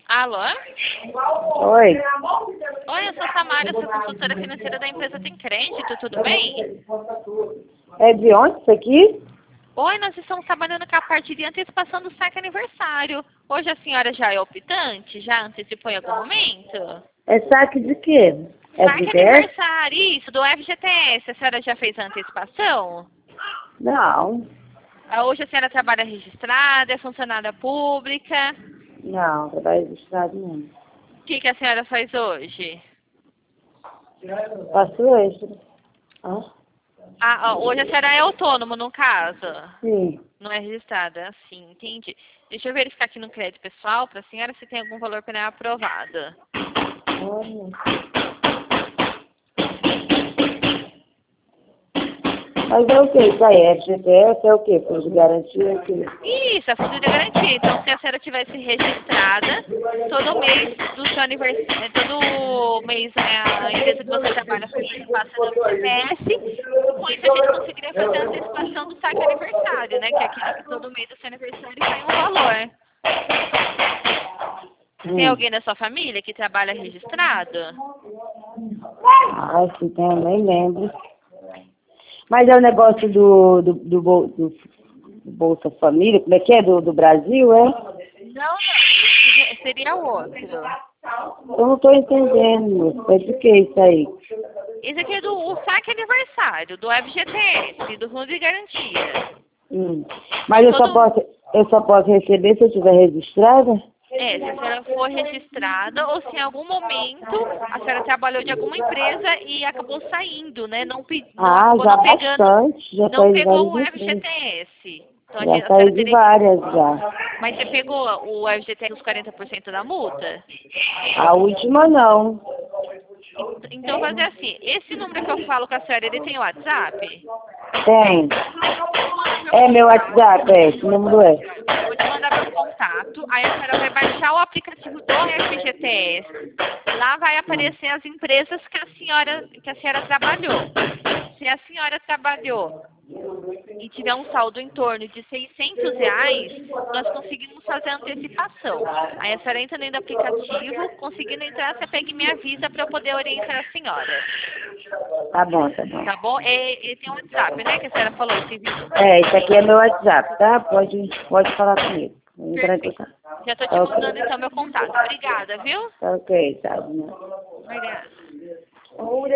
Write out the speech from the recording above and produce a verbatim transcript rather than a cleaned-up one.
Alô? Oi. Oi, eu sou a Samara, sou consultora financeira da empresa Tem Crédito, tudo bem? É de onde isso aqui? Oi, nós estamos trabalhando com a parte de antecipação do saque aniversário. Hoje a senhora já é optante? Já antecipou em algum momento? É saque de quê? Saque F G T S? aniversário, isso, do F G T S. A senhora já fez a antecipação? Não. Ah, Hoje a senhora trabalha registrada, é funcionária pública. Não, trabalho registrado não. O que, que a senhora faz hoje? Faço extra. Hã? Ah, ah, hoje a senhora é autônomo, no caso? Sim. Não é registrada? Sim, entendi. Deixa eu verificar aqui no crédito pessoal para a senhora se tem algum valor para aprovado. Olha. Mas é o que isso aí? F G T S é o quê? Fundo de garantia? É o quê? Isso, é fundo de garantia. Então, se a senhora tivesse registrada, todo mês do seu aniversário, todo mês né, a empresa que você trabalha passa no F G T S, com isso a gente conseguiria fazer a antecipação do saque aniversário, né? Que é aquele que todo mês do seu aniversário sai um valor. Tem Hum. alguém da sua família que trabalha registrado? Ah, sim, tem, eu nem lembro. Mas é o negócio do, do, do, Bol- do Bolsa Família, como é que é? Do, do Brasil, é? Não, não. Esse seria outro. Eu não estou entendendo, moço. É de que isso aí? Esse aqui é do o saque aniversário, do F G T S, do Fundo de Garantia. Hum. Mas eu só, Todo, posso, eu só posso receber se eu estiver registrada? é, se a senhora for registrada ou se em algum momento a senhora trabalhou de alguma empresa e acabou saindo, né? Não, pe- não Ah, acabou já não pegando, bastante. Já não saí de pegou várias o empresas. F G T S. Então a, Já gente, a saí senhora de teria que. várias já. Mas você pegou o F G T S dos quarenta por cento da multa? A última não. Então fazer assim, esse número que eu falo com a senhora, ele tem WhatsApp? Tem. Eu vou mandar meu É meu contato. WhatsApp, é. Esse número é. Eu vou te mandar meu contato, aí a senhora vai baixar o aplicativo do F G T S. Lá vai Hum. aparecer as empresas que a senhora, que a senhora trabalhou. Se a senhora trabalhou e tiver um saldo em torno de seiscentos reais, nós conseguimos fazer a antecipação. Aí a senhora entra dentro do aplicativo, conseguindo entrar, você pega e me avisa para eu poder orientar a senhora. Tá bom, tá bom. Tá bom? É, e tem um WhatsApp, né, que a senhora falou, esse vinte e É, esse aqui é seis. meu WhatsApp, tá? Pode, pode falar comigo. Vou entrar em Perfeito. contato. Já estou te Tá ok. mandando então meu contato. Obrigada, viu? Tá ok, tá. Né? Obrigada.